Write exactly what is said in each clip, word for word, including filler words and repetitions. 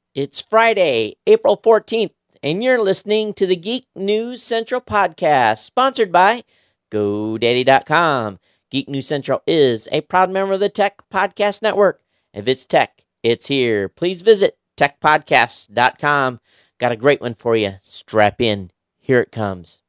It's Friday, April fourteenth, and you're listening to the Geek News Central podcast, sponsored by GoDaddy dot com. Geek News Central is a proud member of the Tech Podcast Network. If it's tech, it's here. Please visit tech podcasts dot com. Got a great one for you. Strap in. Here it comes.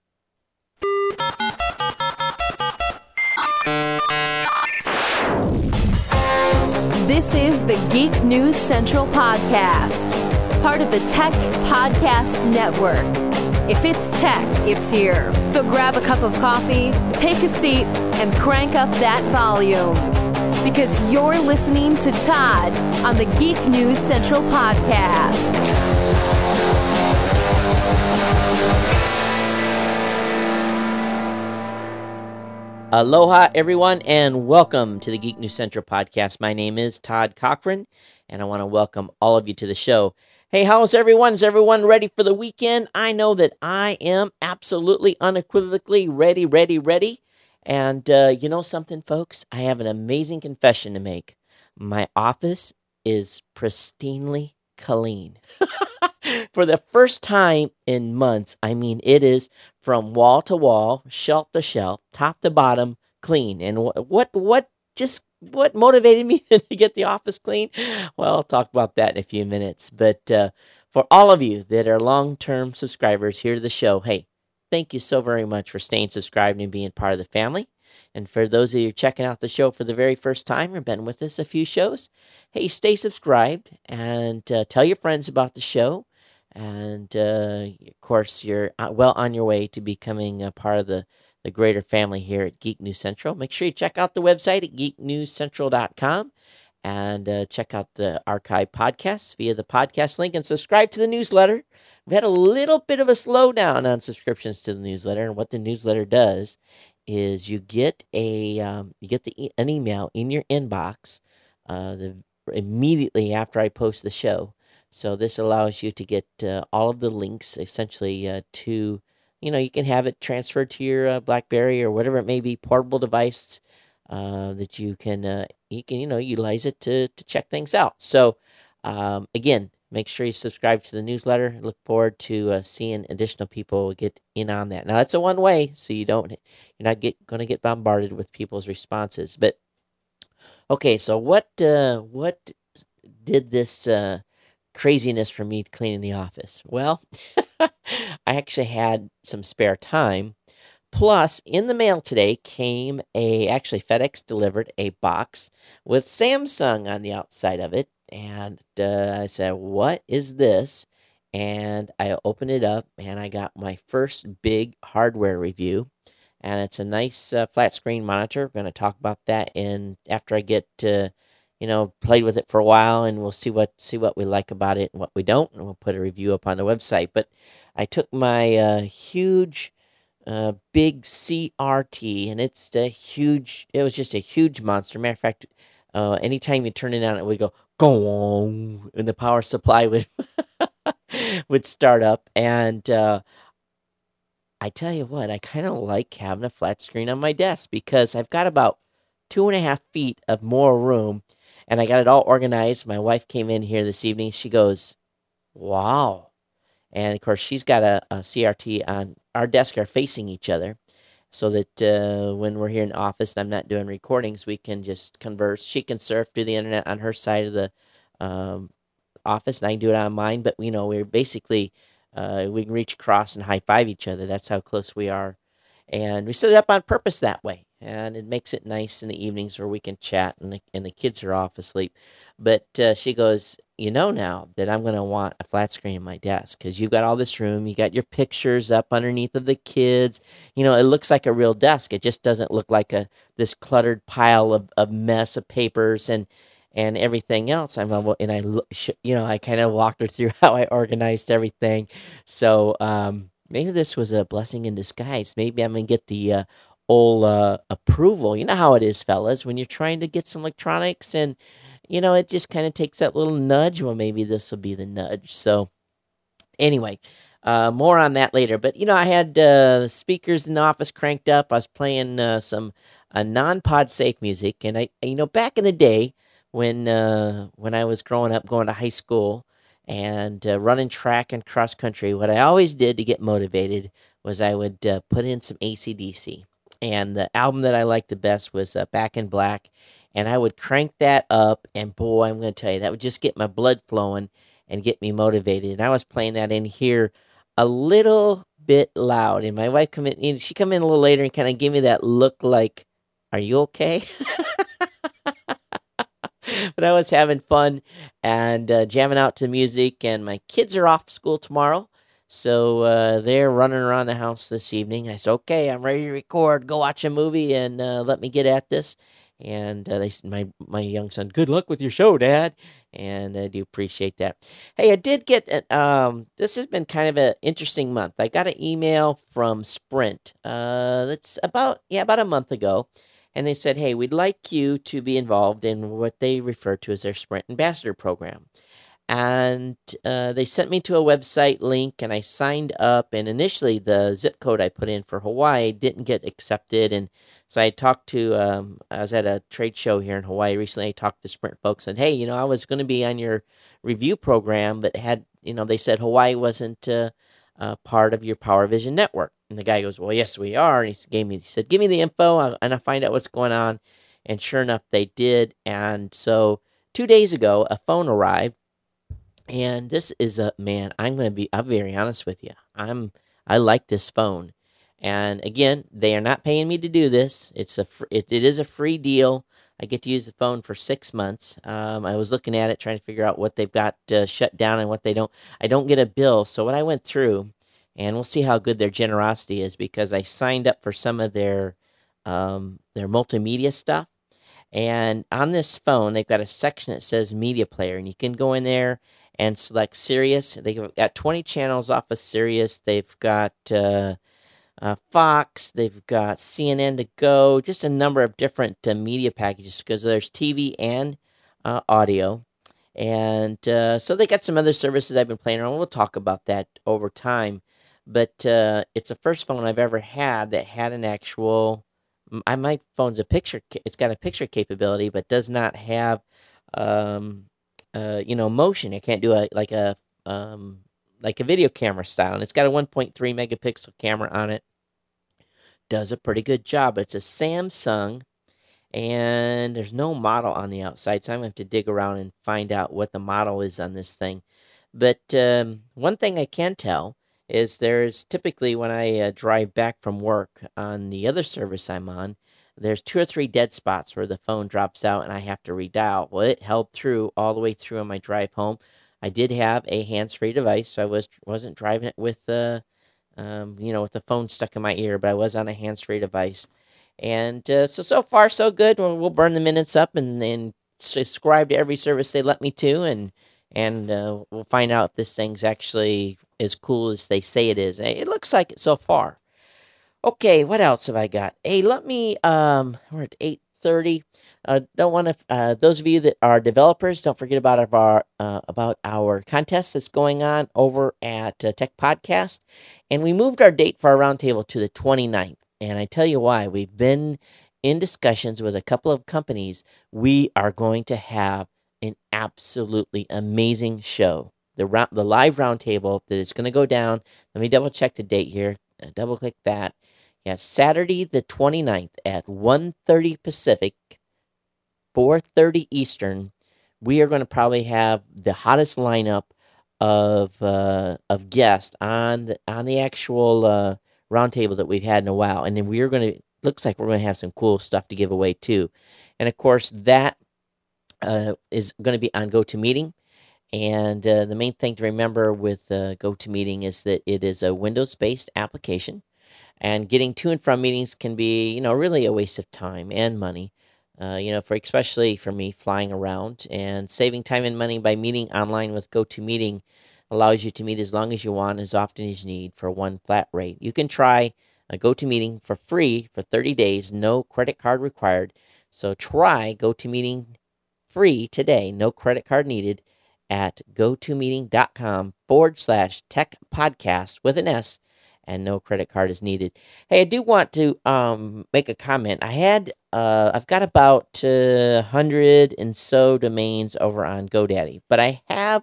This is the Geek News Central podcast, part of the Tech Podcast Network. If it's tech, it's here. So grab a cup of coffee, take a seat, and crank up that volume. Because you're listening to Todd on the Geek News Central podcast. Aloha, everyone, and welcome to the Geek News Central podcast. My name is Todd Cochran, and I want to welcome all of you to the show. Hey, how's everyone? Is everyone ready for the weekend? I know that I am absolutely unequivocally ready, ready, ready. And uh, you know something, folks? I have an amazing confession to make. My office is pristinely clean. For the first time in months, I mean, it is from wall to wall, shelf to shelf, top to bottom, clean. And wh- what, what, just what motivated me to get the office clean? Well, I'll talk about that in a few minutes. But uh, for all of you that are long-term subscribers here to the show, hey, thank you so very much for staying subscribed and being part of the family. And for those of you checking out the show for the very first time or been with us a few shows, hey, stay subscribed and uh, tell your friends about the show. And, uh, of course, you're well on your way to becoming a part of the, the greater family here at Geek News Central. Make sure you check out the website at geek news central dot com and uh, check out the archive podcasts via the podcast link and subscribe to the newsletter. We've had a little bit of a slowdown on subscriptions to the newsletter, and what the newsletter does is you get a um, you get the an email in your inbox uh, the, immediately after I post the show. So this allows you to get uh, all of the links essentially uh, to, you know, you can have it transferred to your uh, BlackBerry or whatever it may be, portable device uh, that you can, uh, you can, you know, utilize it to, to check things out. So um, again, make sure you subscribe to the newsletter. Look forward to uh, seeing additional people get in on that. Now that's a one way, so you don't, you're not get going to get bombarded with people's responses. But okay, so what, uh, what did this uh, craziness for me cleaning the office? Well, I actually had some spare time. Plus, in the mail today came a, actually FedEx delivered a box with Samsung on the outside of it. And uh, I said, what is this? And I opened it up and I got my first big hardware review. And it's a nice uh, flat screen monitor. We're going to talk about that in after I get uh, you know, played with it for a while, and we'll see what see what we like about it and what we don't, and we'll put a review up on the website. But I took my uh, huge, uh, big C R T, and it's a huge. It was just a huge monster. Matter of fact, uh, anytime you turn it on, it would go gong, and the power supply would would start up. And uh, I tell you what, I kind of like having a flat screen on my desk because I've got about two and a half feet of more room. And I got it all organized. My wife came in here this evening. She goes, wow. And, of course, she's got a, a C R T on. Our desks are facing each other so that uh, when we're here in the office and I'm not doing recordings, we can just converse. She can surf, do the internet on her side of the um, office, and I can do it on mine. But, you know, we're basically, uh, we can reach across and high-five each other. That's how close we are. And we set it up on purpose that way. And it makes it nice in the evenings where we can chat and the, and the kids are off asleep. But uh, she goes, you know now that I'm going to want a flat screen in my desk because you've got all this room. You got your pictures up underneath of the kids. You know, it looks like a real desk. It just doesn't look like a this cluttered pile of, of mess of papers and and everything else. I'm and I, you know, I kind of walked her through how I organized everything. So um, maybe this was a blessing in disguise. Maybe I'm going to get the uh, old uh, approval. You know how it is, fellas, when you're trying to get some electronics and, you know, it just kind of takes that little nudge. Well, maybe this will be the nudge. So anyway, uh, more on that later. But, you know, I had uh, the speakers in the office cranked up. I was playing uh, some uh, non-pod safe music. And, I, you know, back in the day when uh, when I was growing up, going to high school, and uh, running track and cross country, what I always did to get motivated was I would uh, put in some A C D C. And the album that I liked the best was uh, Back in Black. And I would crank that up, and boy, I'm going to tell you, that would just get my blood flowing and get me motivated. And I was playing that in here a little bit loud. And my wife come in, she come in a little later and kind of give me that look like, are you okay? But I was having fun and uh, jamming out to music, and my kids are off school tomorrow. So uh, they're running around the house this evening. I said, okay, I'm ready to record. Go watch a movie and uh, let me get at this. And uh, they, my my young son, good luck with your show, Dad. And I do appreciate that. Hey, I did get, um, this has been kind of an interesting month. I got an email from Sprint. Uh, that's about, yeah, about a month ago. And they said, hey, we'd like you to be involved in what they refer to as their Sprint Ambassador Program. And uh, they sent me to a website link, and I signed up. And initially, the zip code I put in for Hawaii didn't get accepted. And so I talked to, um, I was at a trade show here in Hawaii recently. I talked to Sprint folks, and hey, you know, I was going to be on your review program, but had, you know, they said Hawaii wasn't uh, uh, part of your PowerVision network. And the guy goes, well, yes, we are. And he gave me, he said, give me the info, and I'll find out what's going on. And sure enough, they did. And so two days ago, a phone arrived. And this is a, man, I'm going to be, I'm very honest with you. I'm, I like this phone. And again, they are not paying me to do this. It's a, fr- it, it is a free deal. I get to use the phone for six months. Um, I was looking at it, trying to figure out what they've got uh, shut down and what they don't. I don't get a bill. So what I went through, and we'll see how good their generosity is, because I signed up for some of their, um, their multimedia stuff. And on this phone, they've got a section that says Media Player, and you can go in there and select Sirius. They've got twenty channels off of Sirius. They've got uh, uh, Fox. They've got C N N to go. Just a number of different uh, media packages, because there's T V and uh, audio. And uh, so they got some other services I've been playing around. We'll talk about that over time. But uh, it's the first phone I've ever had that had an actual... I, my phone's a picture, it's got a picture capability, but does not have, um, uh, you know, motion. It can't do a, like a, um, like a video camera style. And it's got a one point three megapixel camera on it. Does a pretty good job. It's a Samsung, and there's no model on the outside, so I'm going to have to dig around and find out what the model is on this thing. But um, one thing I can tell is there's typically, when I uh, drive back from work on the other service I'm on, there's two or three dead spots where the phone drops out and I have to redial. Well, it held through all the way through on my drive home. I did have a hands-free device, so I was, wasn't driving it with, uh, um, you know, with the phone stuck in my ear, but I was on a hands-free device. And uh, so, so far, so good. We'll, we'll burn the minutes up and, and subscribe to every service they let me to, and and uh, we'll find out if this thing's actually as cool as they say it is. It looks like it so far. Okay, what else have I got? Hey, let me, um, we're at eight thirty. Uh, don't want to, uh, those of you that are developers, don't forget about our, uh, about our contest that's going on over at uh, Tech Podcast. And we moved our date for our roundtable to the twenty-ninth. And I tell you why. We've been in discussions with a couple of companies. We are going to have an absolutely amazing show. The round, the live roundtable that is going to go down. Let me double check the date here. Uh, double click that. Yeah, Saturday the twenty-ninth at one thirty Pacific, four thirty Eastern. We are going to probably have the hottest lineup of uh, of guests on the on the actual uh, roundtable that we've had in a while, and then we are going to. Looks like we're going to have some cool stuff to give away too, and of course that uh, is going to be on GoToMeeting. And uh, the main thing to remember with uh, GoToMeeting is that it is a Windows-based application, and getting to and from meetings can be, you know, really a waste of time and money. Uh, you know, for especially for me, flying around, and saving time and money by meeting online with GoToMeeting allows you to meet as long as you want, as often as you need, for one flat rate. You can try a GoToMeeting for free for thirty days, no credit card required. So try GoToMeeting free today, no credit card needed, at gotomeeting.com forward slash tech podcast with an S, and no credit card is needed. Hey, I do want to um, make a comment. I had, uh, I've got about uh, one hundred and so domains over on GoDaddy, but I have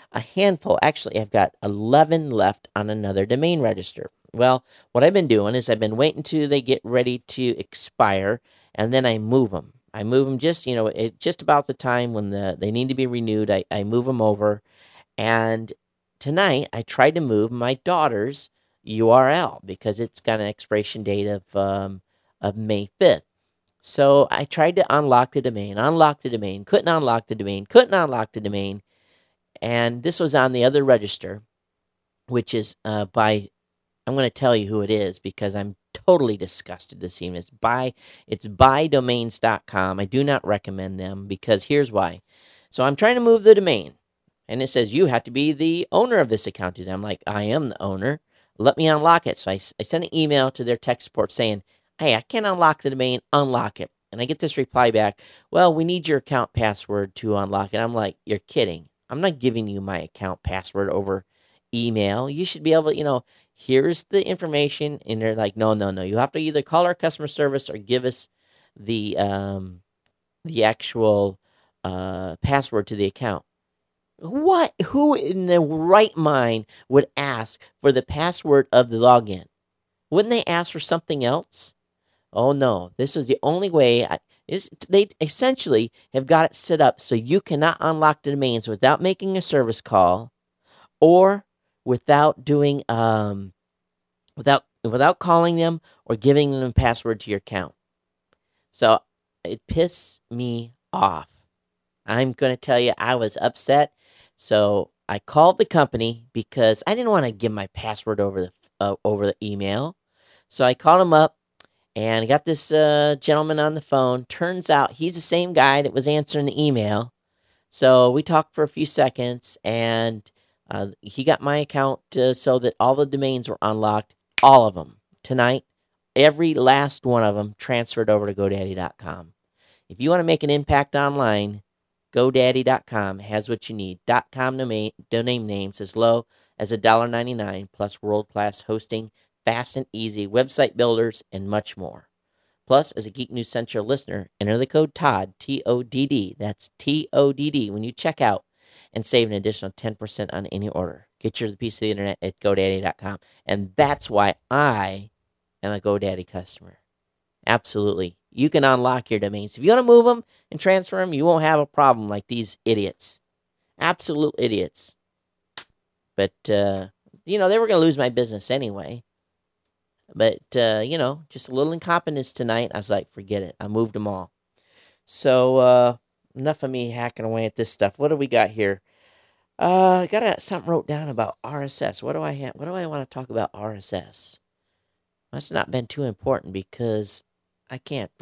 a handful. Actually, I've got eleven left on another domain register. Well, what I've been doing is I've been waiting till they get ready to expire, and then I move them. I move them just, you know, it, just about the time when the they need to be renewed. I, I move them over, and tonight I tried to move my daughter's U R L because it's got an expiration date of um, of May fifth. So I tried to unlock the domain, unlock the domain, couldn't unlock the domain, couldn't unlock the domain, and this was on the other register, which is uh, by, I'm going to tell you who it is because I'm totally disgusted this evening. It's by, it's by domains dot com. I do not recommend them because here's why. So I'm trying to move the domain, and it says you have to be the owner of this account. I'm like, I am the owner. Let me unlock it. So I, I sent an email to their tech support saying, hey, I can't unlock the domain, unlock it. And I get this reply back, well, we need your account password to unlock it. I'm like, you're kidding. I'm not giving you my account password over email. You should be able to, you know, here's the information. And they're like, no, no, no. You have to either call our customer service or give us the um, the actual uh, password to the account. What? Who in their right mind would ask for the password of the login? Wouldn't they ask for something else? Oh no, this is the only way. I, is they essentially have got it set up so you cannot unlock the domains without making a service call, or without doing um, without without calling them or giving them a password to your account. So it pissed me off. I'm going to tell you, I was upset. So I called the company because I didn't want to give my password over the uh, over the email. So I called them up. And I got this uh, gentleman on the phone. Turns out he's the same guy that was answering the email. So we talked for a few seconds, and uh, he got my account uh, so that all the domains were unlocked, all of them. Tonight, every last one of them transferred over to GoDaddy dot com. If you want to make an impact online, GoDaddy dot com has what you need. .com domain, domain names as low as one dollar ninety-nine plus world-class hosting, fast and easy website builders, and much more. Plus, as a Geek News Central listener, enter the code TODD, T O D D, that's T O D D, when you check out and save an additional ten percent on any order. Get your piece of the internet at GoDaddy dot com. And that's why I am a GoDaddy customer. Absolutely. You can unlock your domains. If you want to move them and transfer them, you won't have a problem like these idiots. Absolute idiots. But, uh, you know, they were going to lose my business anyway. But, uh, you know, just a little incompetence tonight. I was like, forget it. I moved them all. So, uh, enough of me hacking away at this stuff. What do we got here? Uh, I got a, something wrote down about R S S. What do I have? What do I want to talk about R S S? Must have not been too important because I can't.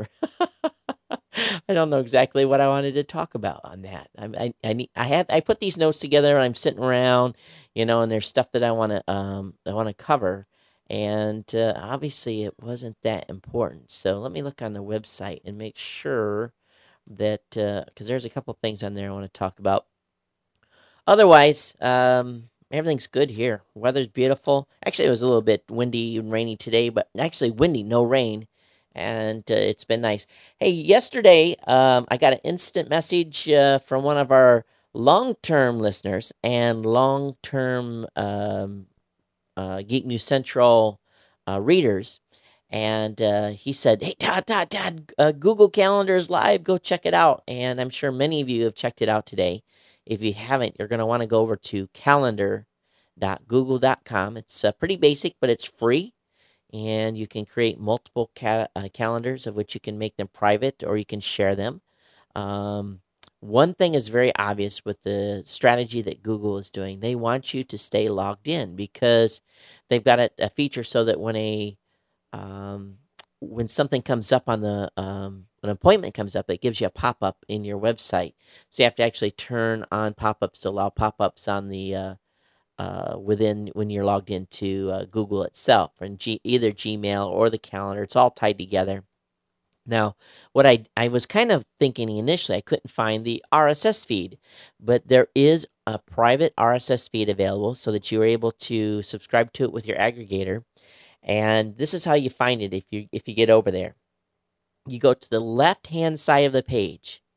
I don't know exactly what I wanted to talk about on that. I, I, I need. I have. I put these notes together, and I'm sitting around, you know, and there's stuff that I want to. Um, I want to cover. And uh, obviously it wasn't that important. So let me look on the website and make sure that, because uh, there's a couple things on there I want to talk about. Otherwise, um, everything's good here. Weather's beautiful. Actually, it was a little bit windy and rainy today, but actually windy, no rain. And uh, it's been nice. Hey, yesterday um, I got an instant message uh, from one of our long-term listeners and long-term um Uh, Geek News Central uh, readers, and uh, he said, hey, Todd, Todd, Todd, uh, Google Calendar is live. Go check it out. And I'm sure many of you have checked it out today. If you haven't, you're going to want to go over to calendar dot google dot com. It's uh, pretty basic, but it's free, and you can create multiple ca- uh, calendars of which you can make them private or you can share them. Um, One thing is very obvious with the strategy that Google is doing. They want you to stay logged in because they've got a, a feature so that when a um, when something comes up on the um, an appointment comes up, it gives you a pop up in your website. So you have to actually turn on pop ups to allow pop ups on the uh, uh, within when you're logged into uh, Google itself, and G, either Gmail or the calendar. It's all tied together. Now, what I I was kind of thinking initially, I couldn't find the R S S feed, but there is a private R S S feed available so that you are able to subscribe to it with your aggregator. And this is how you find it if you if you get over there. You go to the left-hand side of the page.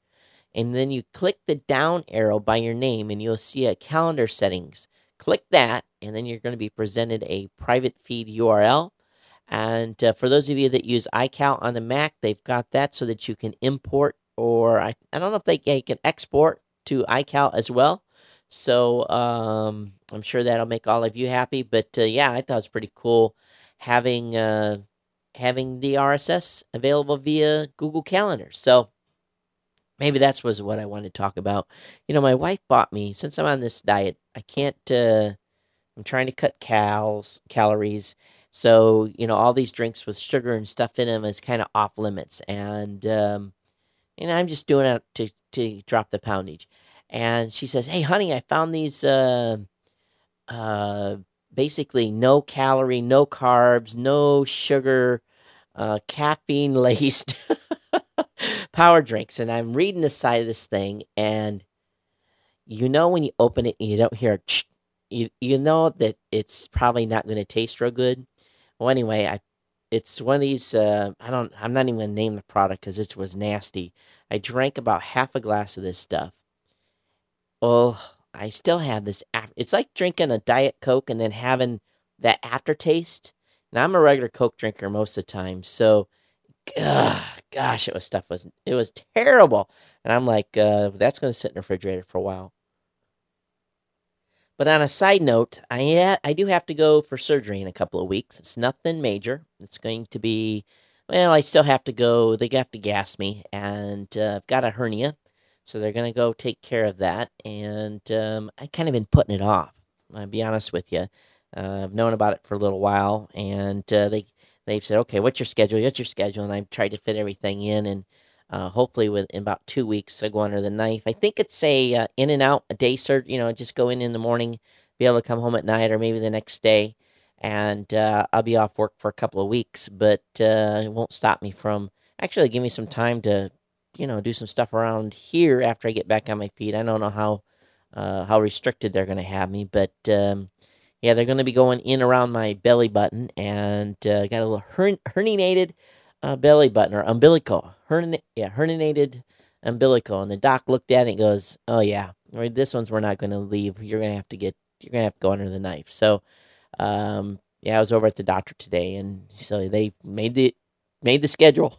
and then you click the down arrow by your name, and you'll see a calendar settings. Click that, and then you're going to be presented a private feed U R L. And uh, for those of you that use iCal on the Mac, they've got that so that you can import, or I, I don't know if they, they can export to iCal as well. So um, I'm sure that'll make all of you happy. But uh, yeah, I thought it was pretty cool having uh, having the R S S available via Google Calendar. So maybe that's was what I wanted to talk about. You know, my wife bought me, since I'm on this diet, I can't, uh, I'm trying to cut cals, calories. So, you know, all these drinks with sugar and stuff in them is kind of off limits. And, um, and I'm just doing it to, to drop the poundage. And she says, hey, honey, I found these, uh, uh, basically no calorie, no carbs, no sugar, uh, caffeine laced power drinks. And I'm reading the side of this thing, and you know when you open it and you don't hear a ch- you you know that it's probably not going to taste real good. Well, anyway, I it's one of these. Uh, I don't. I'm not even going to name the product because it was nasty. I drank about half a glass of this stuff. Oh, I still have this. Af- it's like drinking a Diet Coke and then having that aftertaste. Now I'm a regular Coke drinker most of the time, so ugh, gosh, it was stuff was it was terrible. And I'm like, uh, that's going to sit in the refrigerator for a while. But on a side note, I ha- I do have to go for surgery in a couple of weeks. It's nothing major. It's going to be, well, I still have to go. They have to gas me, and uh, I've got a hernia, so they're going to go take care of that. And um, I kind of been putting it off. I'll be honest with you. Uh, I've known about it for a little while, and uh, they they've said, okay, what's your schedule? What's your schedule? And I've tried to fit everything in, and uh, hopefully, within about two weeks, I go under the knife. I think it's a uh, in and out, a day surgery. You know, just go in in the morning, be able to come home at night, or maybe the next day, and uh, I'll be off work for a couple of weeks. But uh, it won't stop me from actually give me some time to, you know, do some stuff around here after I get back on my feet. I don't know how uh, how restricted they're going to have me, but um, yeah, they're going to be going in around my belly button, and uh, got a little hern- herniated uh, belly button or umbilical, Herni- yeah, herniated umbilical. And the doc looked at it and goes, "Oh yeah, right, this one's we're not going to leave. You're going to have to get, you're going to have to go under the knife." So, um, yeah, I was over at the doctor today, and so they made the made the schedule.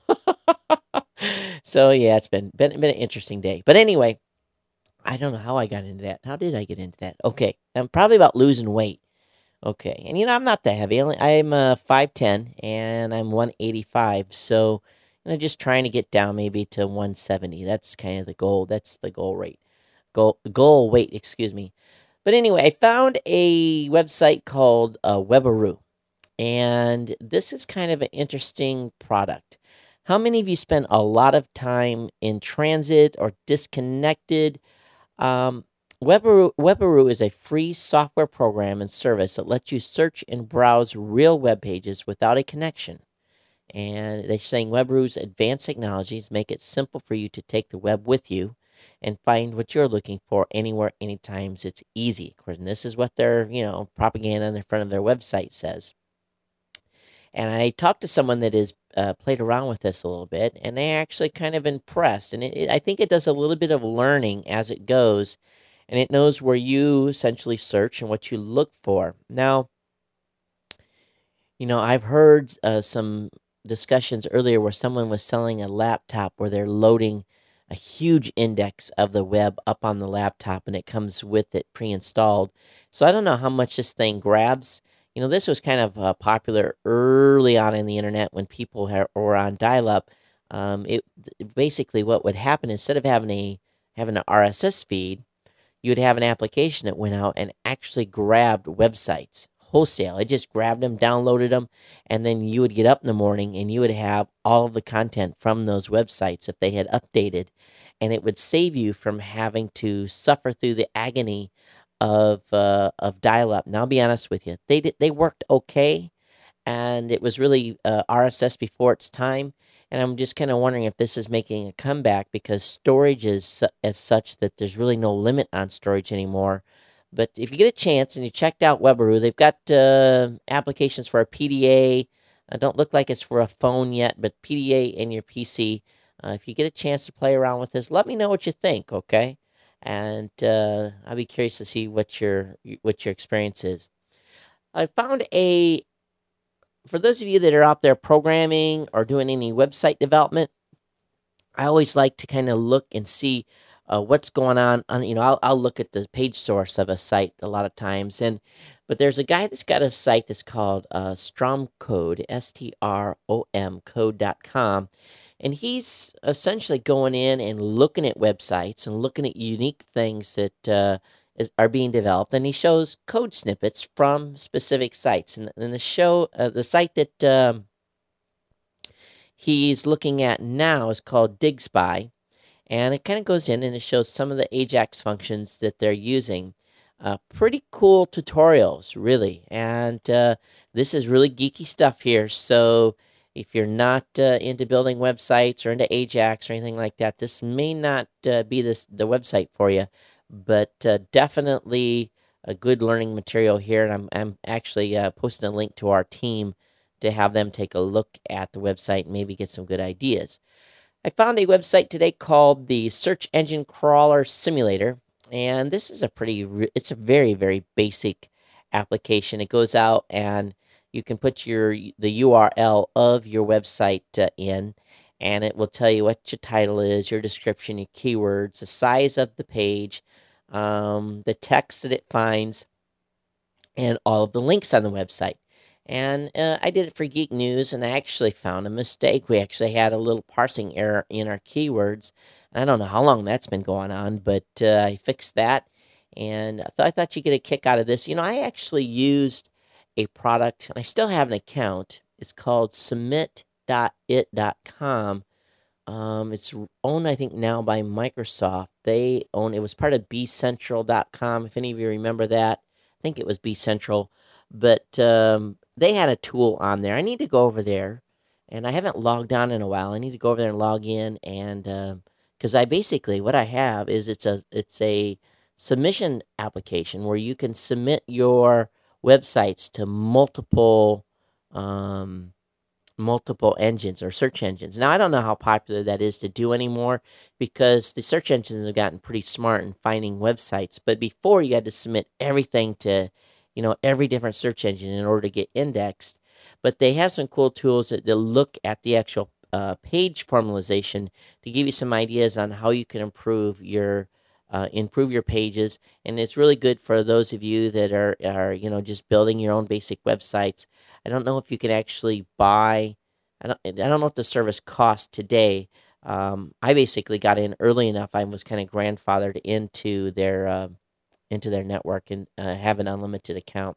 So yeah, it's been been been an interesting day. But anyway, I don't know how I got into that. How did I get into that? Okay, I'm probably about losing weight. Okay, and you know I'm not that heavy. I'm uh, five ten and I'm one eighty-five. So, you know, just trying to get down maybe to one seventy. That's kind of the goal. That's the goal rate. Goal goal weight, excuse me. But anyway, I found a website called uh, Webaroo, and this is kind of an interesting product. How many of you spend a lot of time in transit or disconnected? Um, Webaroo, Webaroo is a free software program and service that lets you search and browse real web pages without a connection. And they're saying Webaroo's advanced technologies make it simple for you to take the web with you and find what you're looking for anywhere, anytime. It's easy. Of course, and this is what their, you know, propaganda on the front of their website says. And I talked to someone that has uh, played around with this a little bit, and they actually kind of impressed. And it, it, I think it does a little bit of learning as it goes, and it knows where you essentially search and what you look for. Now, you know, I've heard uh, some discussions earlier where someone was selling a laptop where they're loading a huge index of the web up on the laptop, and it comes with it pre-installed. So I don't know how much this thing grabs. You know, this was kind of uh, popular early on in the internet when people ha- were on dial-up. Um, it basically what would happen, instead of having a having an R S S feed, you would have an application that went out and actually grabbed websites wholesale. It just grabbed them, downloaded them, and then you would get up in the morning and you would have all of the content from those websites if they had updated, and it would save you from having to suffer through the agony of uh, of dial-up. Now, I'll be honest with you, they did, they worked okay, and it was really uh, R S S before its time. And I'm just kind of wondering if this is making a comeback because storage is su- as such that there's really no limit on storage anymore. But if you get a chance and you checked out Webaroo, they've got uh, applications for a P D A. Uh, don't look like it's for a phone yet, but P D A in your P C. Uh, if you get a chance to play around with this, let me know what you think, okay? And uh, I'll be curious to see what your what your experience is. I found a for those of you that are out there programming or doing any website development, I always like to kind of look and see uh, what's going on. On you know, I'll, I'll look at the page source of a site a lot of times, and but there's a guy that's got a site that's called uh, Stromcode, S T R O M code dot com, and he's essentially going in and looking at websites and looking at unique things that uh, is, are being developed, and he shows code snippets from specific sites. And, and the show, uh, the site that um, he's looking at now is called DigSpy, and it kind of goes in and it shows some of the Ajax functions that they're using. Uh, pretty cool tutorials, really, and uh, this is really geeky stuff here. So if you're not uh, into building websites or into Ajax or anything like that, this may not uh, be this the website for you, but uh, definitely a good learning material here. And I'm I'm actually uh, posting a link to our team to have them take a look at the website and maybe get some good ideas. I found a website today called the Search Engine Crawler Simulator, and this is a pretty, it's a very, very basic application. It goes out and you can put your the U R L of your website uh, in, and it will tell you what your title is, your description, your keywords, the size of the page, um, the text that it finds, and all of the links on the website. And uh, I did it for Geek News, and I actually found a mistake. We actually had a little parsing error in our keywords. I don't know how long that's been going on, but uh, I fixed that, and I, th- I thought you'd get a kick out of this. You know, I actually used a product, and I still have an account. It's called submit dot it dot com. Um, it's owned, I think, now by Microsoft. They own it. Was part of b central dot com, if any of you remember that. I think it was bCentral. But um, they had a tool on there. I need to go over there, and I haven't logged on in a while. I need to go over there and log in, and because uh, I basically what I have is it's a it's a submission application where you can submit your websites to multiple um, multiple engines or search engines. Now I don't know how popular that is to do anymore because the search engines have gotten pretty smart in finding websites. But before you had to submit everything to you know, every different search engine in order to get indexed. But they have some cool tools that, that look at the actual uh, page formalization to give you some ideas on how you can improve your uh, improve your pages. And it's really good for those of you that are are you know just building your own basic websites. I don't know if you can actually buy. I don't. I don't know what the service costs today. Um, I basically got in early enough. I was kind of grandfathered into their. Uh, into their network and uh, have an unlimited account.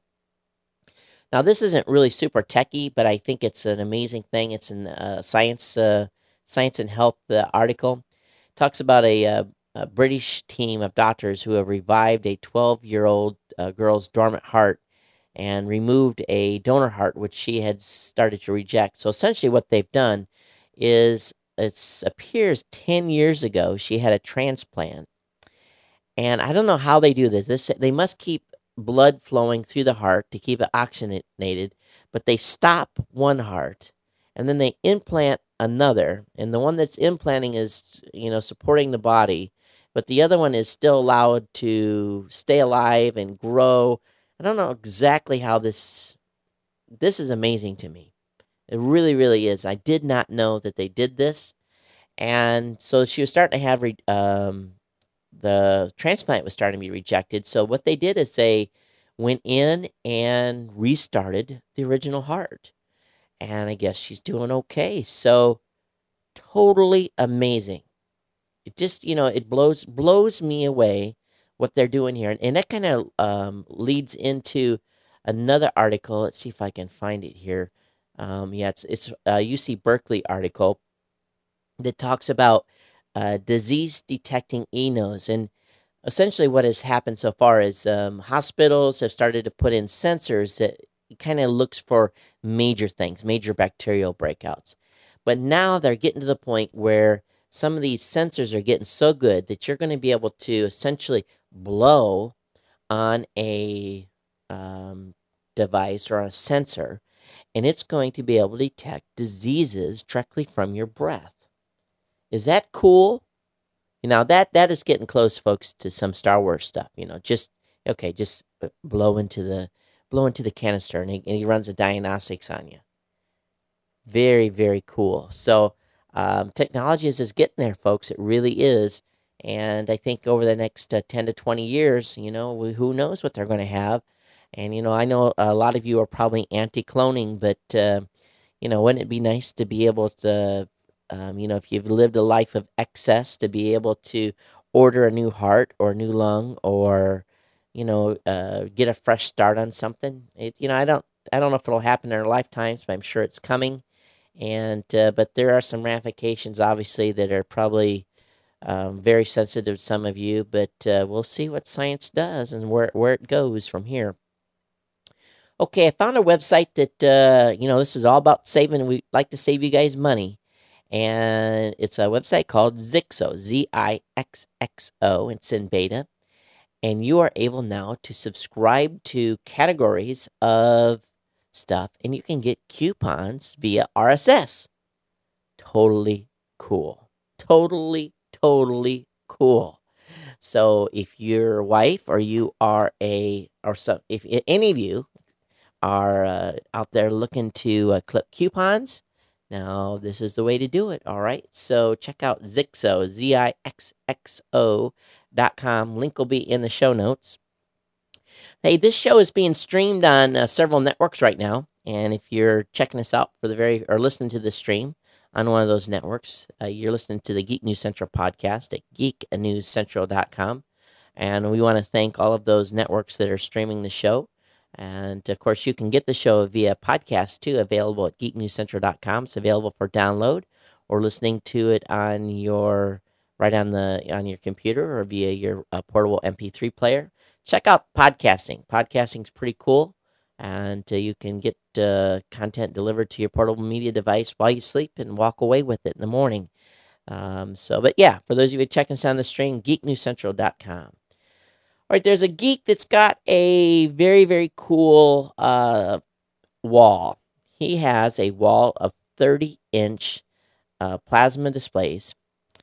Now, this isn't really super techy, but I think it's an amazing thing. It's in uh, Science, uh, Science and Health uh, article. It talks about a, uh, a British team of doctors who have revived a twelve-year-old uh, girl's dormant heart and removed a donor heart, which she had started to reject. So essentially what they've done is it appears ten years ago she had a transplant. And I don't know how they do this. This they must keep blood flowing through the heart to keep it oxygenated, but they stop one heart and then they implant another. And the one that's implanting is, you know, supporting the body, but the other one is still allowed to stay alive and grow. I don't know exactly how this this is amazing to me. It really, really is. I did not know that they did this. And so she was starting to have um the transplant was starting to be rejected. So what they did is they went in and restarted the original heart. And I guess she's doing okay. So totally amazing. It just, you know, it blows blows me away what they're doing here. And, and that kind of um, leads into another article. Let's see if I can find it here. Um, yeah, it's, it's a U C Berkeley article that talks about uh, disease detecting eNose. And essentially what has happened so far is um, hospitals have started to put in sensors that kind of looks for major things, major bacterial breakouts. But now they're getting to the point where some of these sensors are getting so good that you're going to be able to essentially blow on a um, device or on a sensor, and it's going to be able to detect diseases directly from your breath. Is that cool? You know, that that is getting close, folks, to some Star Wars stuff. You know, just okay, just blow into the blow into the canister, and he, and he runs a diagnostics on you. Very, very cool. So um, technology is just getting there, folks. It really is. And I think over the next uh, ten to twenty years, you know, we, who knows what they're going to have. And, you know, I know a lot of you are probably anti-cloning, but, uh, you know, wouldn't it be nice to be able to, um, you know, if you've lived a life of excess, to be able to order a new heart or a new lung or, you know, uh, get a fresh start on something? It, you know, I don't, I don't know if it'll happen in our lifetimes, but I'm sure it's coming. And uh, but there are some ramifications, obviously, that are probably um, very sensitive to some of you. But uh, we'll see what science does and where where it goes from here. Okay, I found a website that uh, you know this is all about saving. We like to save you guys money, and it's a website called Zixo, Z I X X O. It's in beta, and you are able now to subscribe to categories of stuff, and you can get coupons via R S S. Totally cool. Totally, totally cool. So if your wife or you are a, or some, if any of you are uh, out there looking to uh, clip coupons, now this is the way to do it. All right. So check out Zixo, Z I X X O dot com. Link will be in the show notes. Hey, this show is being streamed on uh, several networks right now. And if you're checking us out for the very, or listening to this stream on one of those networks, uh, you're listening to the Geek News Central podcast at geek news central dot com. And we want to thank all of those networks that are streaming the show. And of course, you can get the show via podcast too, available at geek news central dot com. It's available for download or listening to it on your, right on the, on your computer or via your uh, portable M P three player. Check out podcasting. Podcasting's pretty cool, and uh, you can get uh, content delivered to your portable media device while you sleep and walk away with it in the morning. Um, so, but yeah, for those of you checking us on the stream, geek news central dot com. All right, there's a geek that's got a very, very cool uh, wall. He has a wall of thirty-inch uh, plasma displays,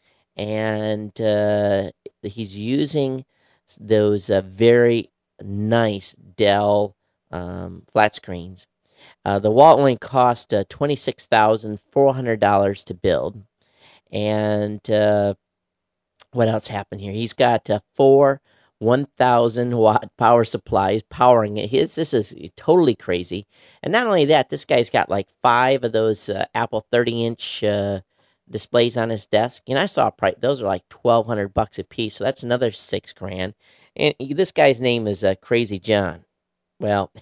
and uh, he's using those uh, very nice Dell um, flat screens. Uh, the wall only cost uh, twenty-six thousand four hundred dollars to build. And uh, what else happened here? He's got uh, four one thousand watt power supplies powering it. His, this is totally crazy. And not only that, this guy's got like five of those uh, Apple thirty-inch uh, displays on his desk. And I saw a price; those are like twelve hundred bucks a piece. So that's another six grand. And this guy's name is uh, Crazy John. Well,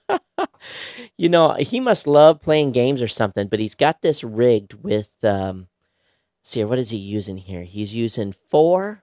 you know, he must love playing games or something. But he's got this rigged with. Um, see, what is he using here? He's using four.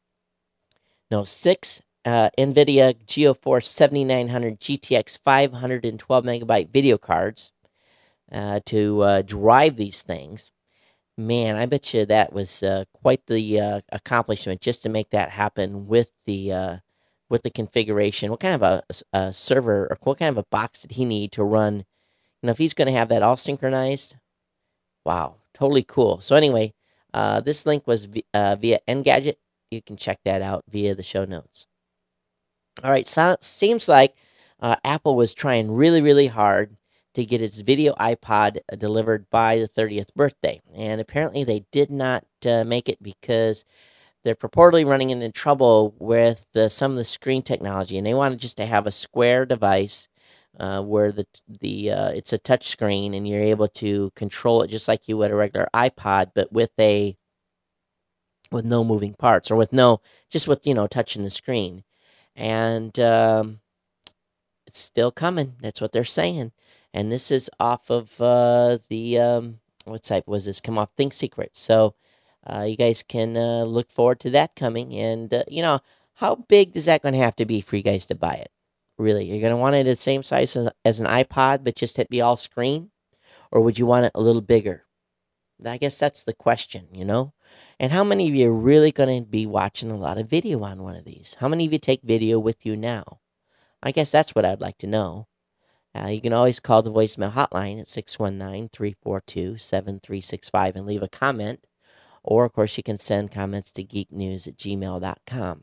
No, six uh, NVIDIA GeoForce seventy-nine hundred G T X five hundred twelve megabyte video cards uh, to uh, drive these things. Man, I bet you that was uh, quite the uh, accomplishment just to make that happen with the uh, with the configuration. What kind of a, a server or what kind of a box did he need to run? You know, if he's going to have that all synchronized, wow, totally cool. So anyway, uh, this link was v- uh, via Engadget. You can check that out via the show notes. All right, so seems like uh, Apple was trying really, really hard to get its video iPod delivered by the thirtieth birthday. And apparently they did not uh, make it because they're purportedly running into trouble with the, some of the screen technology. And they wanted just to have a square device uh, where the the uh, it's a touch screen and you're able to control it just like you would a regular iPod, but with a with no moving parts, or with no, just with, you know, touching the screen. And um, it's still coming. That's what they're saying. And this is off of uh, the, um, what site was this? Come off Think Secret. So uh, you guys can uh, look forward to that coming. And, uh, you know, how big is that going to have to be for you guys to buy it? Really? You're going to want it the same size as, as an iPod, but just it be all screen? Or would you want it a little bigger? I guess that's the question, you know? And how many of you are really going to be watching a lot of video on one of these? How many of you take video with you now? I guess that's what I'd like to know. Uh, you can always call the voicemail hotline at six one nine, three four two, seven three six five and leave a comment. or, of course, you can send comments to geeknews at gmail dot com.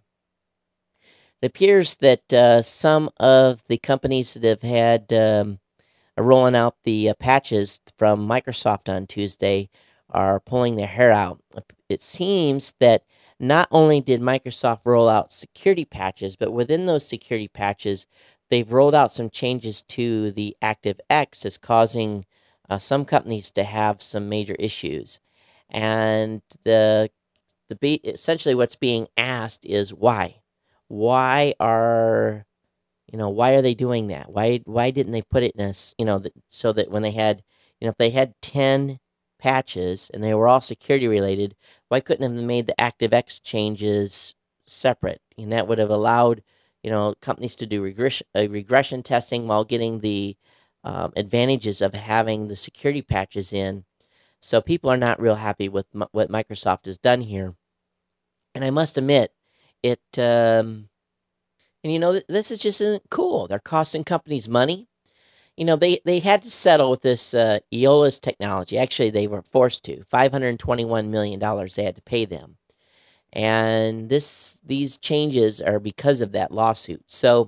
It appears that uh, some of the companies that have had um, are rolling out the uh, patches from Microsoft on Tuesday are pulling their hair out. It seems that not only did Microsoft roll out security patches, but within those security patches, they've rolled out some changes to the ActiveX that's causing uh, some companies to have some major issues. And the the be- essentially what's being asked is why? Why are you know, why are they doing that? Why why didn't they put it in a, s- you know, th- so that when they had, you know, if they had ten patches and they were all security related, why couldn't have they made the ActiveX changes separate? And that would have allowed, you know, companies to do regression uh, regression testing while getting the um, advantages of having the security patches in. So people are not real happy with m- what Microsoft has done here. And I must admit, it um, and you know, th- this is just isn't cool. They're costing companies money. You know, they, they had to settle with this uh, Eolus technology. Actually, they were forced to. five hundred twenty-one million dollars they had to pay them. And this these changes are because of that lawsuit. So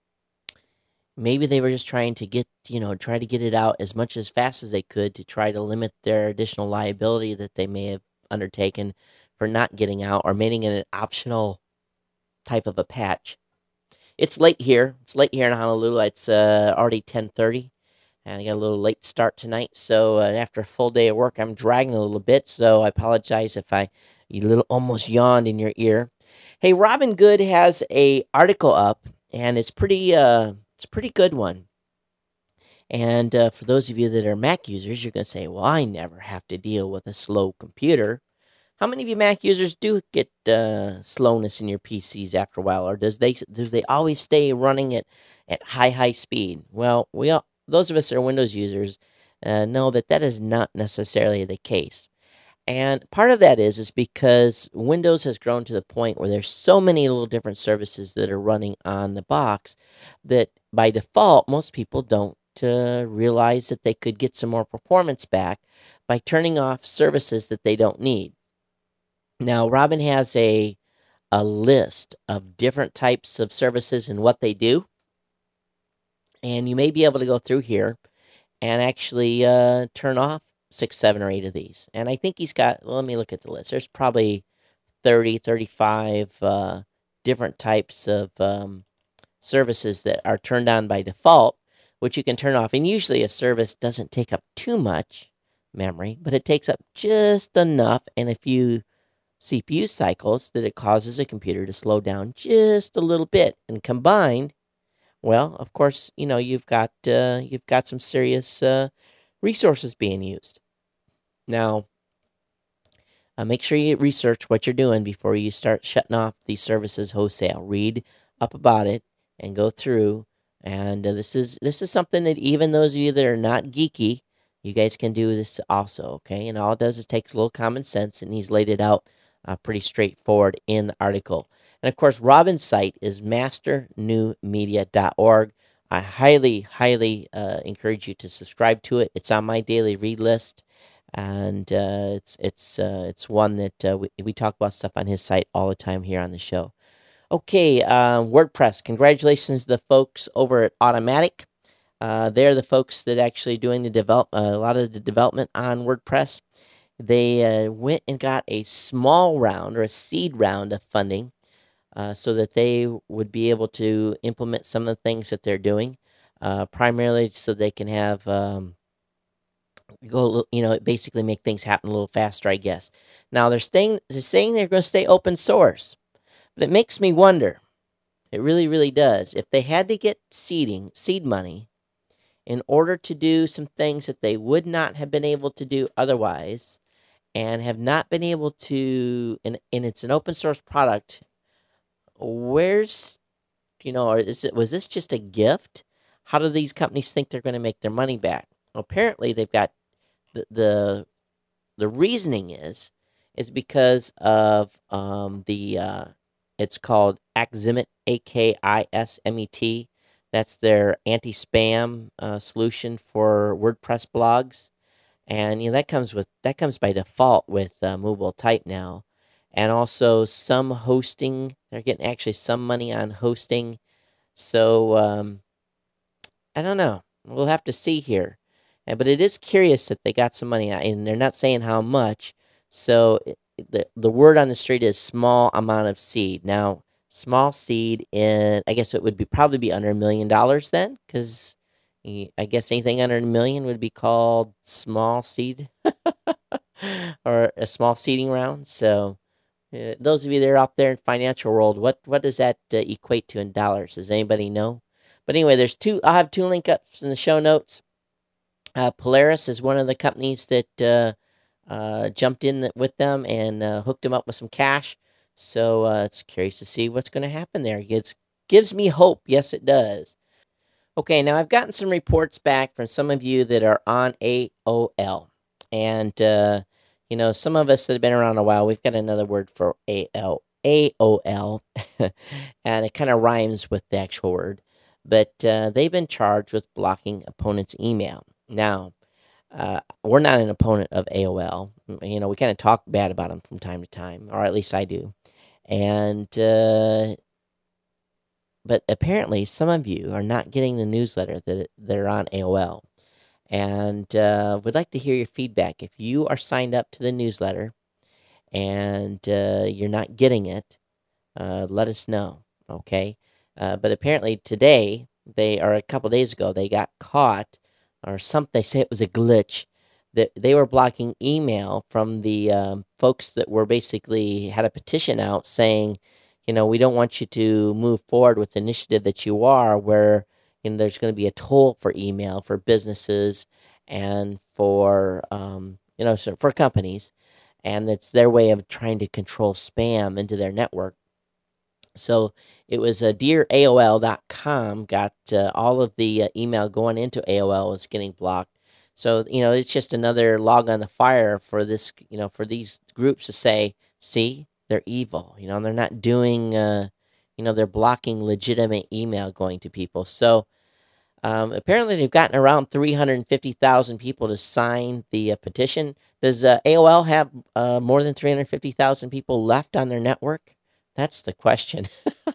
maybe they were just trying to get, you know, try to get it out as much as fast as they could to try to limit their additional liability that they may have undertaken for not getting out or making it an optional type of a patch. It's late here. It's late here in Honolulu. It's uh, already ten thirty, and I got a little late start tonight. So uh, after a full day of work, I'm dragging a little bit. So I apologize if I you little almost yawned in your ear. Hey, Robin Good has a article up, and it's pretty uh, it's a pretty good one. And uh, for those of you that are Mac users, you're going to say, "Well, I never have to deal with a slow computer." How many of you Mac users do get uh, slowness in your P Cs after a while, or does they do they always stay running at, at high high speed? Well, we all, those of us that are Windows users uh, know that that is not necessarily the case, and part of that is is because Windows has grown to the point where there's so many little different services that are running on the box that by default most people don't uh, realize that they could get some more performance back by turning off services that they don't need. Now, Robin has a a list of different types of services and what they do, and you may be able to go through here and actually uh, turn off six, seven, or eight of these. And I think he's got. Well, let me look at the list. There's probably thirty, thirty-five uh, different types of um, services that are turned on by default, which you can turn off. And usually, a service doesn't take up too much memory, but it takes up just enough. And if you C P U cycles that it causes a computer to slow down just a little bit. And combined, well, of course, you know you've got uh, you've got some serious uh, resources being used. Now, uh, make sure you research what you're doing before you start shutting off these services wholesale. Read up about it and go through. And uh, this is this is something that even those of you that are not geeky, you guys can do this also. Okay, and all it does is takes a little common sense, and he's laid it out uh, pretty straightforward in the article. And of course, Robin's site is master new media dot org. I highly, highly uh, encourage you to subscribe to it. It's on my daily read list, and uh, it's it's uh, it's one that uh, we we talk about stuff on his site all the time here on the show. Okay, uh, WordPress. Congratulations to the folks over at Automatic. Uh, they're the folks that actually doing the develop uh, a lot of the development on WordPress. They uh, went and got a small round or a seed round of funding uh, so that they would be able to implement some of the things that they're doing, uh, primarily so they can have um, go, you know, basically make things happen a little faster, I guess. Now they're staying, they're saying they're going to stay open source, but it makes me wonder. It really, really does. If they had to get seeding, seed money, in order to do some things that they would not have been able to do otherwise, and have not been able to, and, and it's an open source product, where's, you know, or is it was this just a gift? How do these companies think they're going to make their money back? Well, apparently, they've got the the the reasoning is is because of um, the uh, it's called Akzimmet, A K I S M E T. That's their anti-spam uh, solution for WordPress blogs. and you know that comes with that comes by default with uh, Movable Type now, and also some hosting. They're getting actually some money on hosting. So um, I don't know. We'll have to see here. Uh, but it is curious that they got some money, uh, and they're not saying how much. So it, the the word on the street is small amount of seed. Now, small seed in I guess it would be probably be under a million dollars then, because I guess anything under a million would be called small seed or a small seeding round. So uh, those of you that are out there in financial world, what what does that uh, equate to in dollars? Does anybody know? But anyway, there's two. I'll have two link ups in the show notes. Uh, Polaris is one of the companies that uh, uh, jumped in with them and uh, hooked them up with some cash. So uh, it's curious to see what's going to happen there. It gives me hope. Yes, it does. Okay, now I've gotten some reports back from some of you that are on A O L. And, uh, you know, some of us that have been around a while, we've got another word for A L, A O L, and it kind of rhymes with the actual word. But uh, they've been charged with blocking opponents' email. Now, uh, we're not an opponent of A O L. You know, we kind of talk bad about them from time to time, or at least I do. And, uh, but apparently some of you are not getting the newsletter that, that are on A O L. And uh, we'd like to hear your feedback. If you are signed up to the newsletter and uh, you're not getting it, uh, let us know, okay? Uh, but apparently today, they or a couple days ago, they got caught, or something. They say it was a glitch, that they were blocking email from the um, folks that were basically had a petition out saying, you know, we don't want you to move forward with the initiative that you are, where you know there's going to be a toll for email for businesses and for um, you know so for companies, and it's their way of trying to control spam into their network. So it was uh, dear A O L dot com got uh, all of the uh, email going into A O L was getting blocked. So, you know, it's just another log on the fire for this, you know, for these groups to say, see, they're evil, you know, and they're not doing, uh, you know, they're blocking legitimate email going to people. So um, apparently they've gotten around three hundred fifty thousand people to sign the uh, petition. Does uh, A O L have uh, more than three hundred fifty thousand people left on their network? That's the question.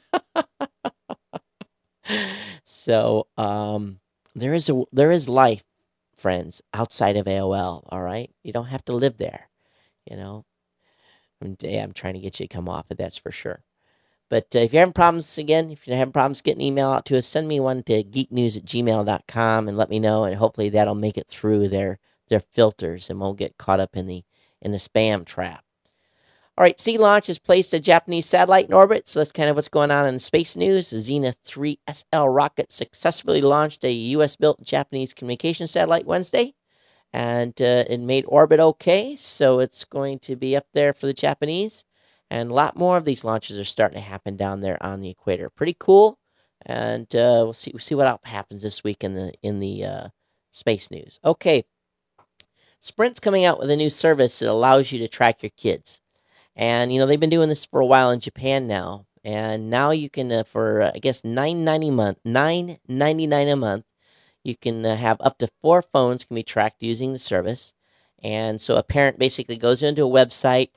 So um, there is a there is life, friends, outside of A O L. All right, you don't have to live there. You know, I'm, yeah, I'm trying to get you to come off it. That's for sure. But uh, if you're having problems, again, if you're having problems getting email out to us, send me one to geek news at gmail dot com and let me know, and hopefully that'll make it through their their filters and won't get caught up in the in the spam trap. All right, Sea Launch has placed a Japanese satellite in orbit, so that's kind of what's going on in space news. The Zenith three S L rocket successfully launched a U S-built Japanese communication satellite Wednesday, and uh, it made orbit okay, so it's going to be up there for the Japanese. And a lot more of these launches are starting to happen down there on the equator. Pretty cool, and uh, we'll see we'll see what else happens this week in the in the uh, space news. Okay, Sprint's coming out with a new service that allows you to track your kids. And, you know, they've been doing this for a while in Japan now. And now you can, uh, for, uh, I guess, nine ninety month, nine ninety-nine a month, you can uh, have up to four phones can be tracked using the service. And so a parent basically goes into a website,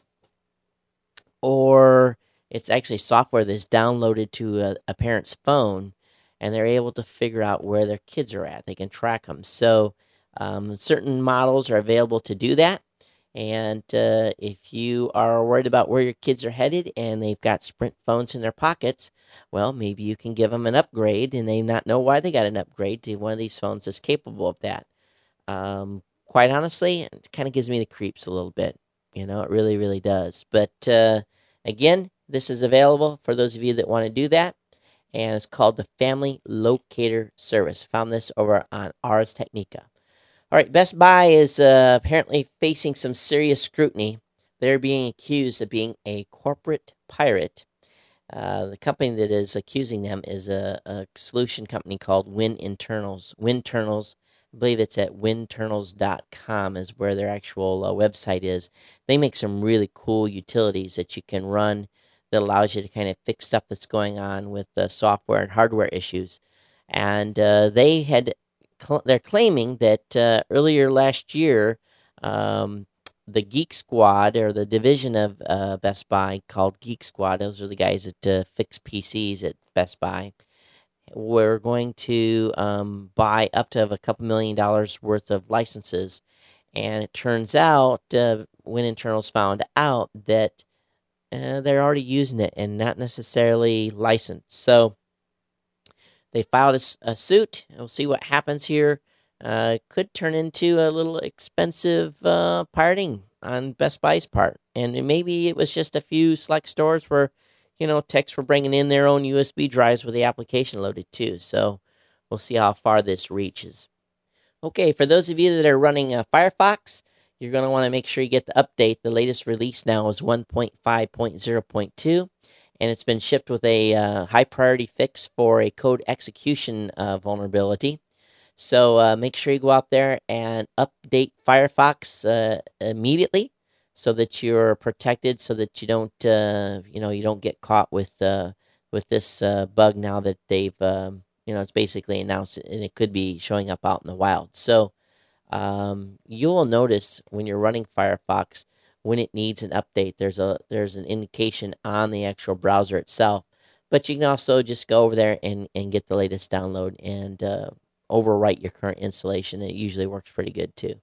or it's actually software that's downloaded to a, a parent's phone, and they're able to figure out where their kids are at. They can track them. So um, certain models are available to do that. And uh, if you are worried about where your kids are headed and they've got Sprint phones in their pockets, well, maybe you can give them an upgrade and they not know why they got an upgrade to one of these phones that's capable of that. Um, quite honestly, it kind of gives me the creeps a little bit. You know, it really, really does. But uh, again, this is available for those of you that want to do that. And it's called the Family Locator Service. Found this over on Ars Technica. All right, Best Buy is uh, apparently facing some serious scrutiny. They're being accused of being a corporate pirate. Uh, the company that is accusing them is a, a solution company called WinInternals. WinTernals, I believe it's at winternals dot com is where their actual uh, website is. They make some really cool utilities that you can run that allows you to kind of fix stuff that's going on with uh, software and hardware issues. And uh, they had... they're claiming that uh, earlier last year, um, the Geek Squad, or the division of uh, Best Buy called Geek Squad. Those are the guys that uh, fix P Cs at Best Buy. We're going to um, buy up to a couple million dollars worth of licenses. And it turns out, uh, when internals found out that uh, they're already using it and not necessarily licensed. So they filed a, a suit. We'll see what happens here. Uh, could turn into a little expensive uh, pirating on Best Buy's part. And maybe it was just a few select stores where, you know, techs were bringing in their own U S B drives with the application loaded too. So we'll see how far this reaches. Okay, for those of you that are running uh, Firefox, you're going to want to make sure you get the update. The latest release now is one point five point zero point two, and it's been shipped with a uh, high priority fix for a code execution uh, vulnerability. So uh, make sure you go out there and update Firefox uh, immediately, so that you're protected, so that you don't, uh, you know, you don't get caught with uh, with this uh, bug now that they've, um, you know, it's basically announced, and it could be showing up out in the wild. So um, you will notice when you're running Firefox, when it needs an update, there's a there's an indication on the actual browser itself. But you can also just go over there and, and get the latest download and uh, overwrite your current installation. It usually works pretty good too.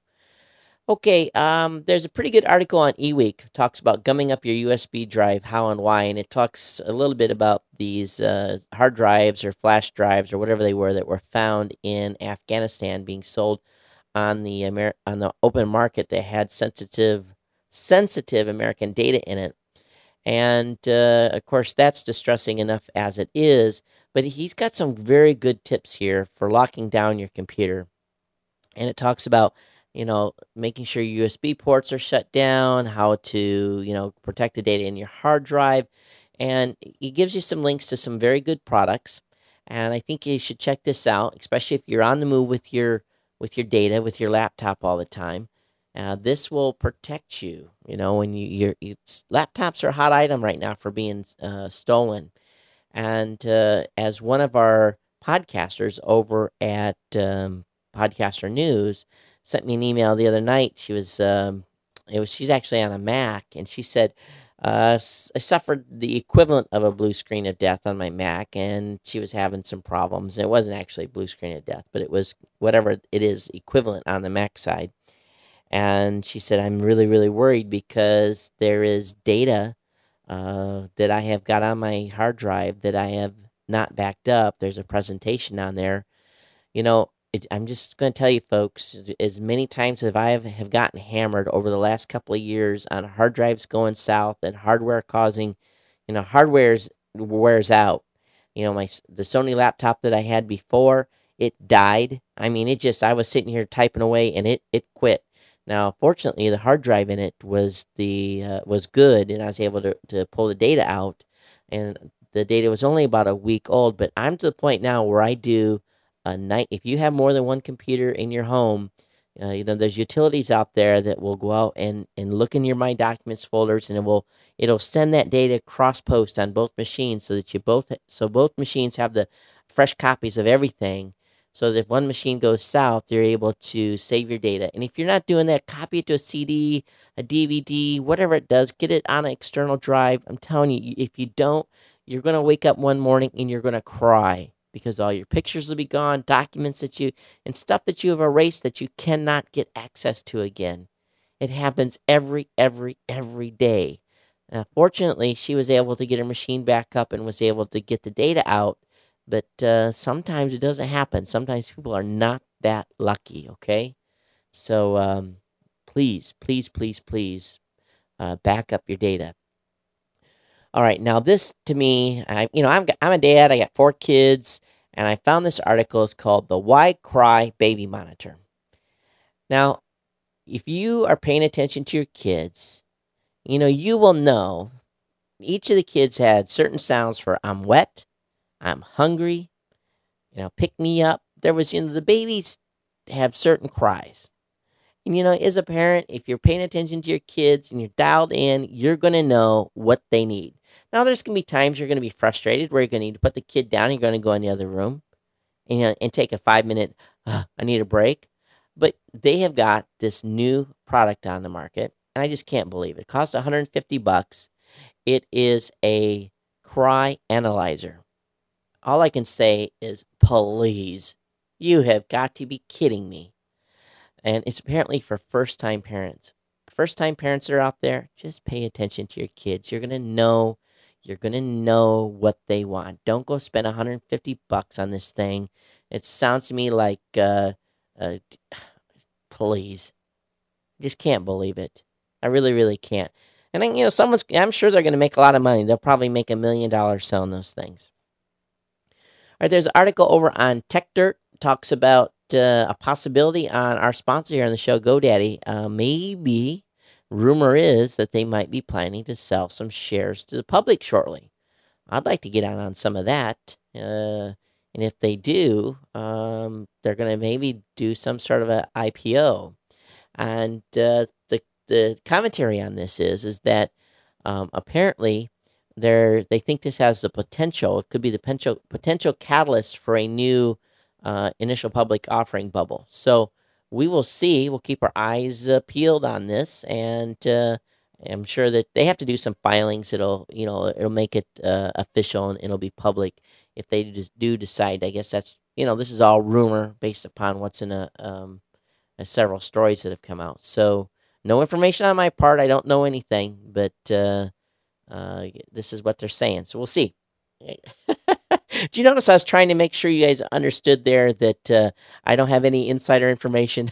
Okay, um, there's a pretty good article on eWeek. It talks about gumming up your U S B drive, how and why, and it talks a little bit about these uh, hard drives or flash drives or whatever they were that were found in Afghanistan being sold on the Amer- on the open market that had sensitive sensitive American data in it. And uh, of course, that's distressing enough as it is. But he's got some very good tips here for locking down your computer, and it talks about, you know, making sure your U S B ports are shut down, how to, you know, protect the data in your hard drive. And he gives you some links to some very good products. And I think you should check this out, especially if you're on the move with your with your data, with your laptop all the time. Uh, this will protect you. You know, when you your it's, laptops are a hot item right now for being uh, stolen. And uh, as one of our podcasters over at um, Podcaster News sent me an email the other night. She was, um, it was, she's actually on a Mac, and she said, uh, I suffered the equivalent of a blue screen of death on my Mac, and she was having some problems. And it wasn't actually a blue screen of death, but it was whatever it is equivalent on the Mac side. And she said, I'm really, really worried because there is data uh, that I have got on my hard drive that I have not backed up. There's a presentation on there. You know, it, I'm just going to tell you, folks, as many times as I have, have gotten hammered over the last couple of years on hard drives going south and hardware causing, you know, hardware's wears out. You know, my the Sony laptop that I had before, it died. I mean, it just, I was sitting here typing away and it, it quit. Now, fortunately, the hard drive in it was the uh, was good, and I was able to, to pull the data out, and the data was only about a week old. But I'm to the point now where I do a night. If you have more than one computer in your home, uh, you know, there's utilities out there that will go out and, and look in your My Documents folders, and it will it'll send that data cross post on both machines, so that you both so both machines have the fresh copies of everything. So that if one machine goes south, you're able to save your data. And if you're not doing that, copy it to a C D, a D V D, whatever it does. Get it on an external drive. I'm telling you, if you don't, you're going to wake up one morning and you're going to cry, because all your pictures will be gone, documents that you, and stuff that you have erased that you cannot get access to again. It happens every, every, every day. Now, fortunately, she was able to get her machine back up and was able to get the data out. But uh, sometimes it doesn't happen. Sometimes people are not that lucky, okay? So um, please, please, please, please uh, back up your data. All right, now this to me, I, you know, I'm I'm a dad. I got four kids, and I found this article. It's called "The Why Cry Baby Monitor." Now, if you are paying attention to your kids, you know you will know each of the kids had certain sounds for "I'm wet," I'm hungry, you know, pick me up. There was, you know, the babies have certain cries. And, you know, as a parent, if you're paying attention to your kids and you're dialed in, you're going to know what they need. Now, there's going to be times you're going to be frustrated where you're going to need to put the kid down. You're going to go in the other room and, you know, and take a five minute, uh, I need a break. But they have got this new product on the market, and I just can't believe it. It costs one hundred fifty bucks. It is a cry analyzer. All I can say is, please, you have got to be kidding me. And it's apparently for first-time parents. First-time parents that are out there, just pay attention to your kids. You're going to know, you're going to know what they want. Don't go spend one hundred fifty bucks on this thing. It sounds to me like, uh, uh, please. I just can't believe it. I really, really can't. And then, you know, someone's, I'm sure they're going to make a lot of money. They'll probably make a million dollars selling those things. All right, there's an article over on Tech Dirt. Talks about uh, a possibility on our sponsor here on the show, GoDaddy. Uh, maybe, rumor is that they might be planning to sell some shares to the public shortly. I'd like to get out on some of that. Uh, and if they do, um, they're going to maybe do some sort of an I P O. And uh, the the commentary on this is is that um, apparently they they think this has the potential. It could be the potential potential catalyst for a new uh, initial public offering bubble. So we will see. We'll keep our eyes uh, peeled on this, and uh, I'm sure that they have to do some filings. It'll you know it'll make it uh, official and it'll be public if they just do decide. I guess that's you know this is all rumor based upon what's in a. Um, several stories that have come out. So no information on my part. I don't know anything, but uh, uh, this is what they're saying. So we'll see. Do you notice I was trying to make sure you guys understood there that uh, I don't have any insider information?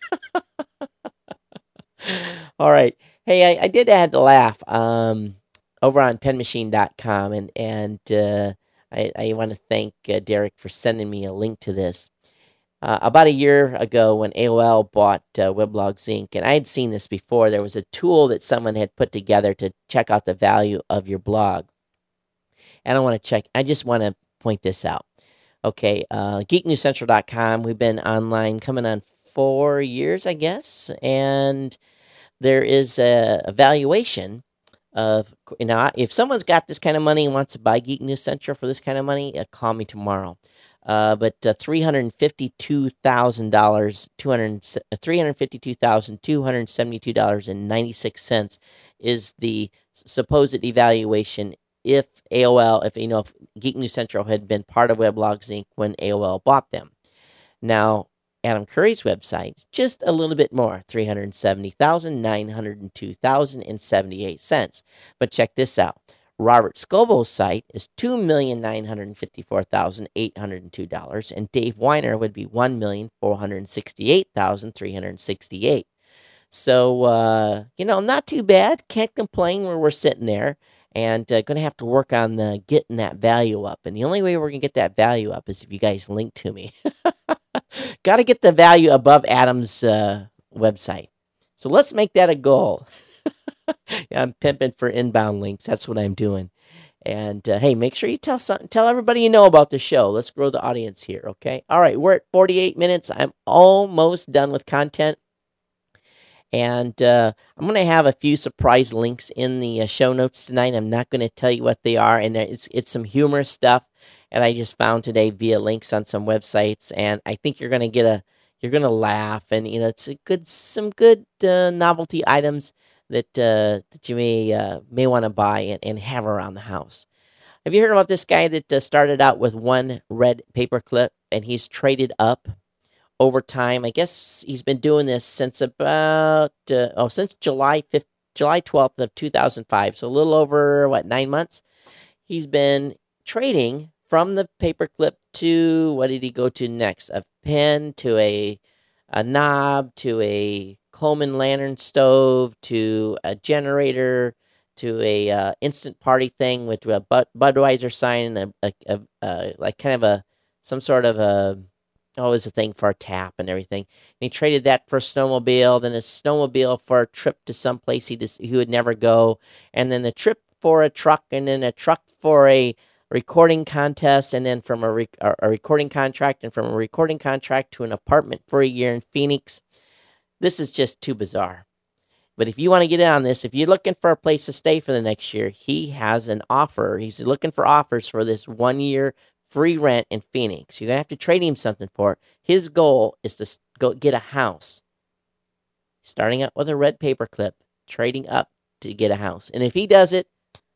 All right. Hey, I, I did add to laugh um, over on pen machine dot com, and, and uh, I, I want to thank uh, Derek for sending me a link to this. Uh, about a year ago when A O L bought uh, Weblogs Incorporated, and I had seen this before, there was a tool that someone had put together to check out the value of your blog. And I want to check, I just want to point this out. Okay, uh, geek news central dot com, we've been online coming on four years, I guess, and there is a evaluation of, you know, if someone's got this kind of money and wants to buy Geek News Central for this kind of money, uh, call me tomorrow. Uh, but uh, three hundred fifty-two thousand dollars, two hundred, three hundred fifty-two thousand two hundred seventy-two dollars and ninety-six cents is the supposed evaluation if A O L, if you know, if Geek News Central had been part of Weblogs Incorporated when A O L bought them. Now, Adam Curry's website, just a little bit more, three hundred seventy thousand nine hundred two dollars and seventy-eight cents. But check this out. Robert Scoble's site is two million nine hundred fifty-four thousand eight hundred two dollars, and Dave Weiner would be one million four hundred sixty-eight thousand three hundred sixty-eight dollars. So, uh, you know, not too bad. Can't complain where we're sitting there, and uh, going to have to work on the, getting that value up. And the only way we're going to get that value up is if you guys link to me. Got to get the value above Adam's uh, website. So let's make that a goal. I'm pimping for inbound links. That's what I'm doing. And uh, hey, make sure you tell some, tell everybody you know about the show. Let's grow the audience here, okay? All right, we're at forty-eight minutes. I'm almost done with content. And uh, I'm going to have a few surprise links in the uh, show notes tonight. I'm not going to tell you what they are. And it's it's some humorous stuff. And I just found today via links on some websites. And I think you're going to get a, you're going to laugh. And, you know, it's a good, some good uh, novelty items that uh, that you may uh, may want to buy and, and have around the house. Have you heard about this guy that uh, started out with one red paperclip and he's traded up over time? I guess he's been doing this since about uh, oh since July fifth, July twelfth of two thousand five. So a little over what nine months. He's been trading from the paperclip to what did he go to next? A pen to a a knob to a Coleman lantern stove to a generator to a uh, instant party thing with a Bud- Budweiser sign and a, a, a, a like kind of a some sort of a oh, it was a thing for a tap and everything. And he traded that for a snowmobile, then a snowmobile for a trip to some place he just, he would never go, and then a trip for a truck, and then a truck for a recording contest, and then from a, re- a recording contract, and from a recording contract to an apartment for a year in Phoenix. This is just too bizarre. But if you want to get in on this, if you're looking for a place to stay for the next year, he has an offer. He's looking for offers for this one-year free rent in Phoenix. You're going to have to trade him something for it. His goal is to go get a house. Starting out with a red paperclip, trading up to get a house. And if he does it,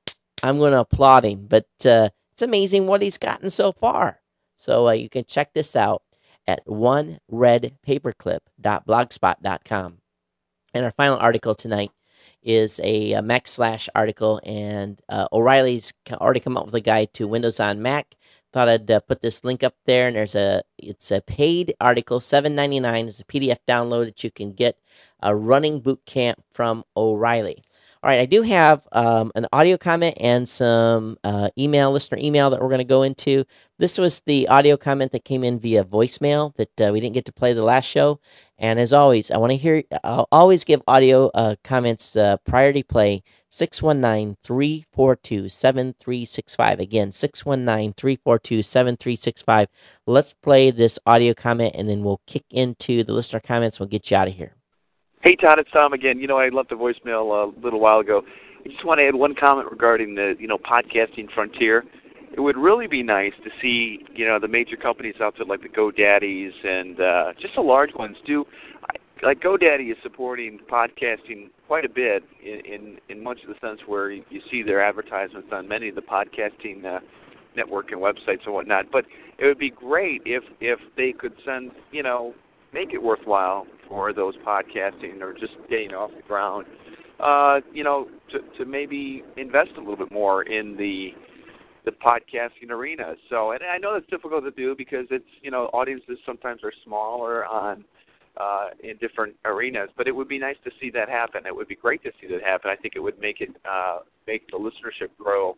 I'm going to applaud him. But uh, it's amazing what he's gotten so far. So uh, you can check this out at one red paperclip dot blogspot dot com. And our final article tonight is a, a Mac Slash article, and uh, O'Reilly's already come up with a guide to Windows on Mac. Thought I'd uh, put this link up there, and there's a it's a paid article, seven ninety-nine. It's a P D F download that you can get a running boot camp from O'Reilly. All right, I do have um, an audio comment and some uh, email, listener email that we're going to go into. This was the audio comment that came in via voicemail that uh, we didn't get to play the last show. And as always, I want to hear, I'll always give audio uh, comments uh, priority play, six one nine, three four two, seven three six five. Again, six one nine, three four two, seven three six five. Let's play this audio comment, and then we'll kick into the listener comments. We'll get you out of here. Hey, Todd, it's Tom again. You know, I left a voicemail a little while ago. I just want to add one comment regarding the, you know, podcasting frontier. It would really be nice to see, you know, the major companies out there like the GoDaddies and uh, just the large ones do. Like GoDaddy is supporting podcasting quite a bit in, in, in much of the sense where you, you see their advertisements on many of the podcasting uh, network and websites and whatnot. But it would be great if, if they could send, you know, make it worthwhile for those podcasting or just getting off the ground, uh, you know, to, to maybe invest a little bit more in the the podcasting arena. So, and I know that's difficult to do because it's, you know, audiences sometimes are smaller on uh, in different arenas, but it would be nice to see that happen. It would be great to see that happen. I think it would make it uh, make the listenership grow,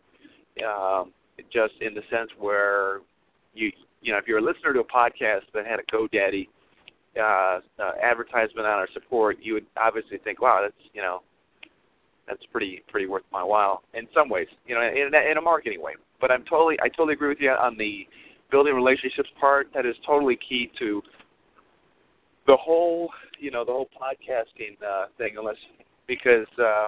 um, just in the sense where you you know, if you're a listener to a podcast that had a GoDaddy Uh, uh, advertisement on our support, you would obviously think, wow, that's, you know, that's pretty pretty worth my while in some ways, you know, in, in a marketing way. But I'm totally, I totally agree with you on the building relationships part. That is totally key to the whole, you know, the whole podcasting uh, thing, unless because, uh,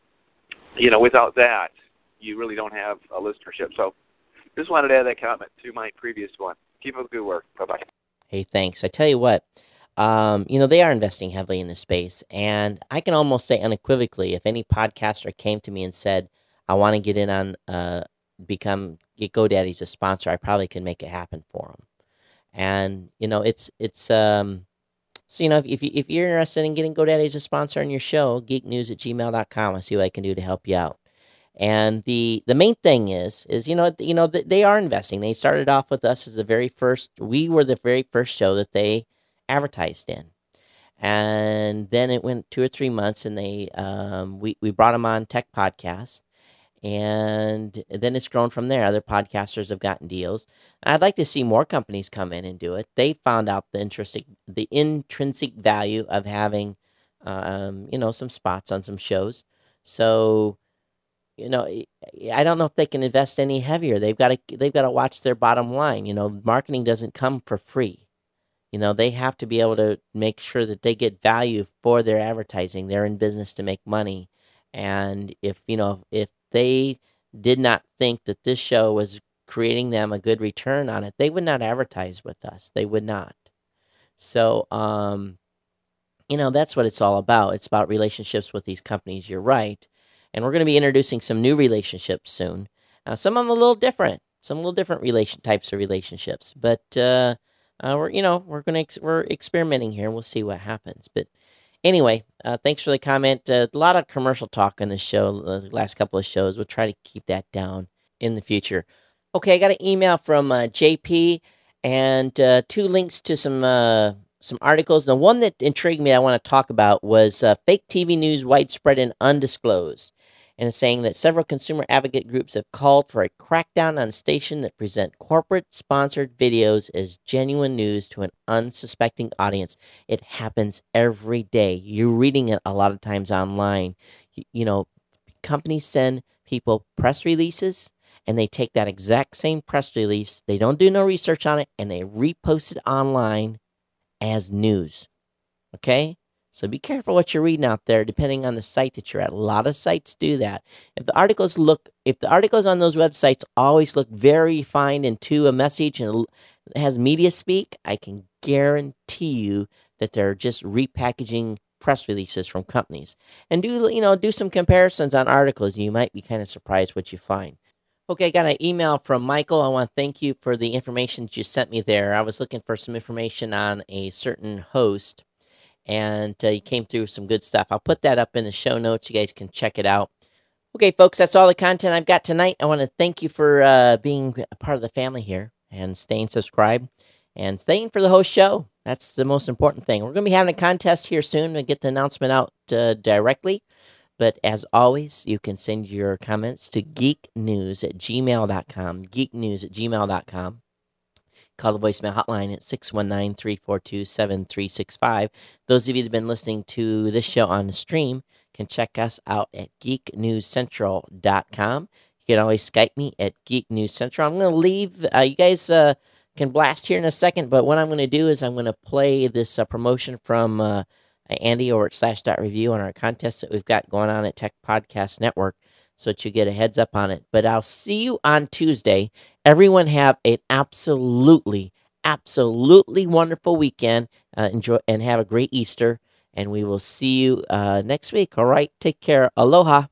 you know, without that, you really don't have a listenership. So just wanted to add that comment to my previous one. Keep up the good work. Bye-bye. Hey, thanks. I tell you what, um, you know, they are investing heavily in this space, and I can almost say unequivocally, if any podcaster came to me and said, I want to get in on, uh, become, get GoDaddy as a sponsor, I probably can make it happen for them. And, you know, it's, it's, um, so, you know, if, if, you, if you're interested in getting GoDaddy as a sponsor on your show, geek news at gmail dot com. I'll see what I can do to help you out. And the, the main thing is, is, you know, you know, they are investing. They started off with us as the very first, we were the very first show that they advertised in. And then it went two or three months and they, um, we, we brought them on Tech Podcast. And then it's grown from there. Other podcasters have gotten deals. I'd like to see more companies come in and do it. They found out the intrinsic, the intrinsic value of having, um, you know, some spots on some shows. So, you know, I don't know if they can invest any heavier. They've got to, they've got to watch their bottom line. You know, marketing doesn't come for free. You know, they have to be able to make sure that they get value for their advertising. They're in business to make money. And if, you know, if they did not think that this show was creating them a good return on it, they would not advertise with us. They would not. So, um, you know, that's what it's all about. It's about relationships with these companies. You're right. And we're going to be introducing some new relationships soon. Uh, some of them a little different, some little different relation types of relationships. But uh, uh, we're, you know, we're going to ex- we're experimenting here, and we'll see what happens. But anyway, uh, thanks for the comment. Uh, a lot of commercial talk on this show, the last couple of shows. We'll try to keep that down in the future. Okay, I got an email from uh, J P and uh, two links to some uh, some articles. The one that intrigued me I want to talk about was uh, fake T V news widespread and undisclosed. And it's saying that several consumer advocate groups have called for a crackdown on stations that present corporate-sponsored videos as genuine news to an unsuspecting audience. It happens every day. You're reading it a lot of times online. You, you know, companies send people press releases, and they take that exact same press release. They don't do no research on it, and they repost it online as news. Okay? So be careful what you're reading out there, depending on the site that you're at. A lot of sites do that. If the articles look, if the articles on those websites always look very fine into a message and it has media speak, I can guarantee you that they're just repackaging press releases from companies. And do you know do some comparisons on articles, and you might be kind of surprised what you find. Okay, I got an email from Michael. I want to thank you for the information that you sent me there. I was looking for some information on a certain host, and uh, you came through some good stuff. I'll put that up in the show notes. You guys can check it out. Okay, folks, that's all the content I've got tonight. I want to thank you for uh, being a part of the family here and staying subscribed and staying for the whole show. That's the most important thing. We're going to be having a contest here soon to get the announcement out uh, directly. But as always, you can send your comments to geeknews at gmail dot com, geeknews at gmail dot com. Call the voicemail hotline at six one nine, three four two, seven three six five. Those of you that have been listening to this show on the stream can check us out at geek news central dot com. You can always Skype me at Geek News Central. I'm going to leave. Uh, you guys uh, can blast here in a second, but what I'm going to do is I'm going to play this uh, promotion from uh, Andy over at Slash Dot Review on our contest that we've got going on at Tech Podcast Network, so that you get a heads up on it. But I'll see you on Tuesday. Everyone have an absolutely, absolutely wonderful weekend. Uh, enjoy and have a great Easter. And we will see you uh, next week. All right, take care. Aloha.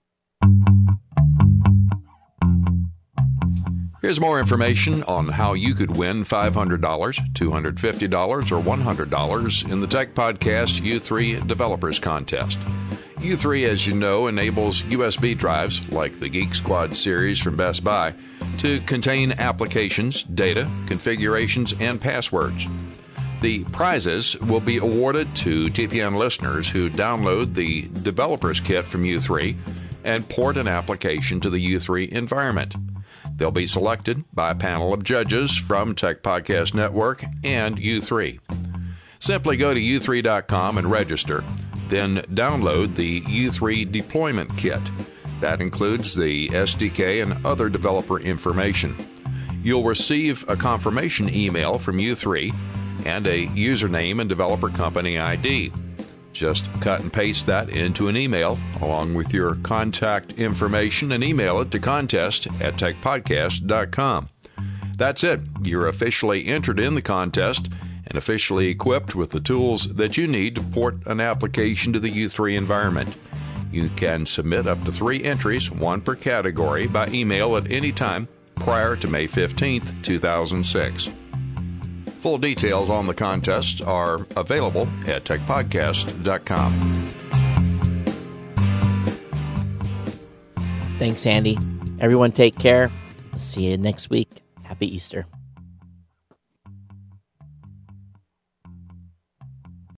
Here's more information on how you could win five hundred dollars, two hundred fifty dollars, or one hundred dollars in the Tech Podcast U three Developers Contest. U three, as you know, enables U S B drives, like the Geek Squad series from Best Buy, to contain applications, data, configurations, and passwords. The prizes will be awarded to T P N listeners who download the Developers Kit from U three and port an application to the U three environment. They'll be selected by a panel of judges from Tech Podcast Network and U three. Simply go to U three dot com and register, then download the U three Deployment Kit. That includes the S D K and other developer information. You'll receive a confirmation email from U three and a username and developer company I D. Just cut and paste that into an email along with your contact information and email it to contest at tech podcast dot com. That's it. You're officially entered in the contest and officially equipped with the tools that you need to port an application to the U three environment. You can submit up to three entries, one per category, by email at any time prior to May fifteenth, two thousand six. Full details on the contest are available at tech podcast dot com. Thanks, Andy. Everyone take care. See you next week. Happy Easter.